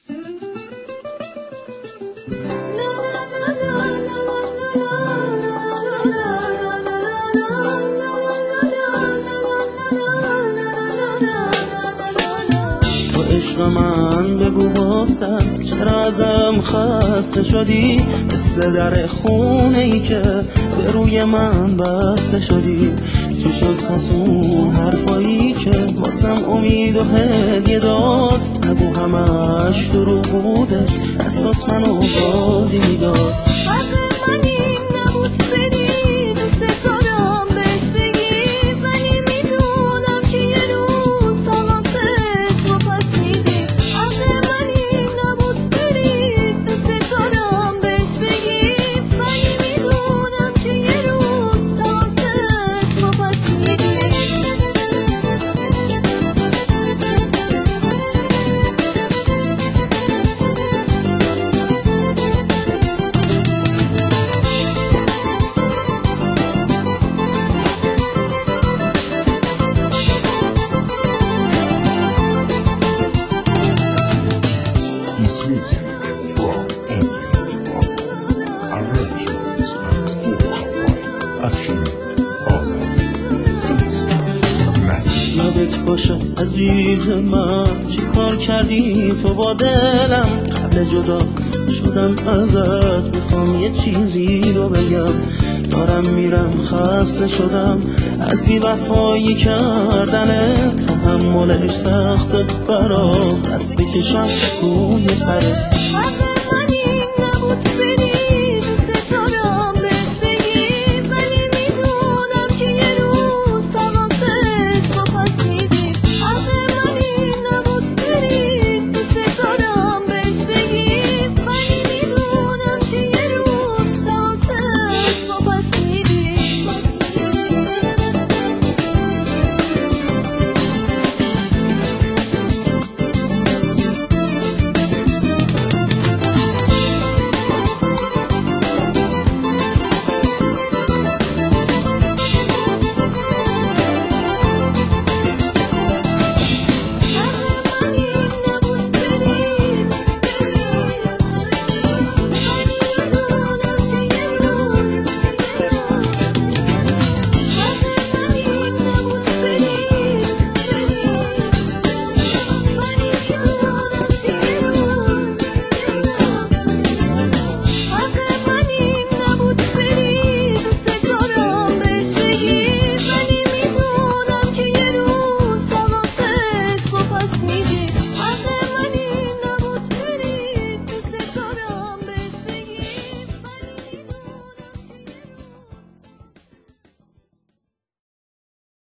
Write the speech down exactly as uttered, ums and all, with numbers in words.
عشق من بگو باسم چرا ازم خسته شدی؟ مثل در خونه ای که به روی من بسته شدی. چی شد پس اون حرفایی که واسم امید و هدیه داد؟ نگو همش دروغ بوده، دستات منو بازی میداد. یادت باشه عزیز من چی کار کردی تو با دلم؟ قبل جدا شدم ازت میخوام یه چیزی رو بگم. دارم میرم خسته شدم از بی وفایی کردنت، تحملش سخته برام دست بکشم روی سرت. حق من این نبود